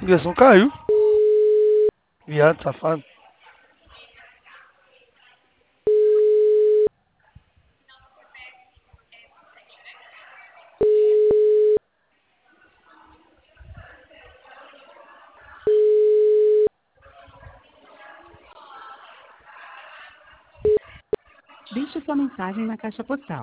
A ligação caiu. Viado, safado. Deixe sua mensagem na caixa postal.